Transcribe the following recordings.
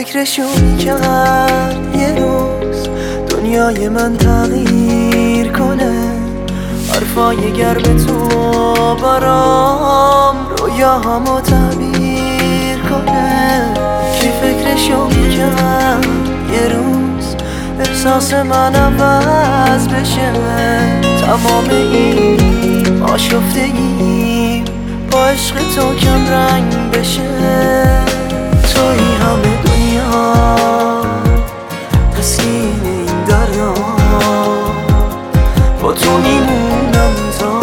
فکرشو میکرد یه روز دنیای من تغییر کنه، حرفای گرم تو برام رویاهامو تعبیر کنه. کی فکرشو میکرد یه روز احساس من عوض بشه، تمام این آشفتگی با عشق تو کم رنگ بشه. توی همه دنیا تسکین این دریا، با تو میمونم تا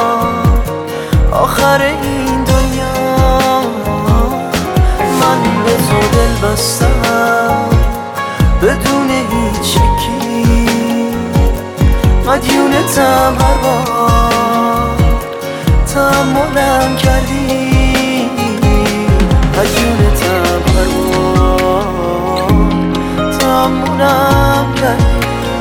آخر این دنیا. من به تو دل بستم بدون هیچ شکی، مدیونتم هر بار تحملم کردی، مدیونتم هر بار تحملم کردی.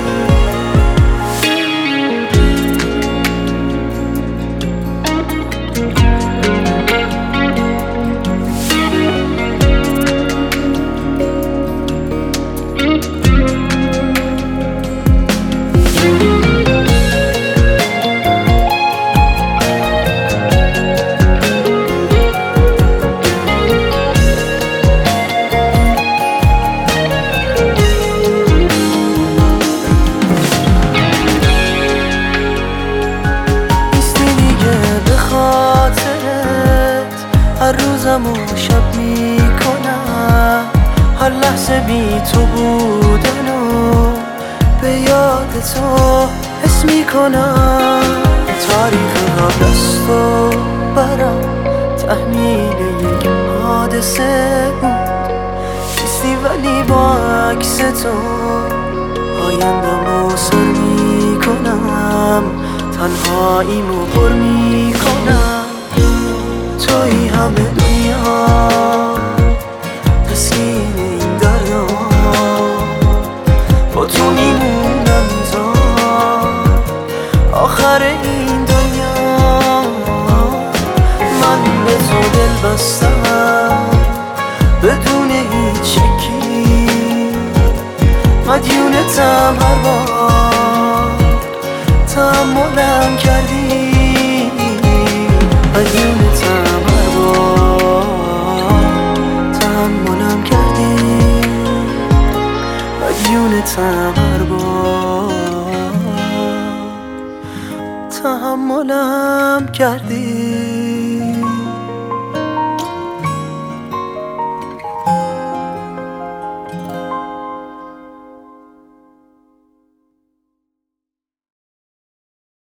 هر روزم و شب میکنم، هر لحظه بی تو بودنو به یاد تو حس میکنم. تاریخ قبل از تو برام تحمیل یک حادثه بود، نیستی ولی با عکس تو آیندم و سر میکنم، تنهاییمو پر میکنم. توی همه دنیا تسکین این دریا، با تو میمونم تا آخر این دنیا. من به تو دل بستم بدون هیچ شکی، مدیونتم هر بار تحملم کردی، مدیونتم مدیونتم هر بار تحملم کردی.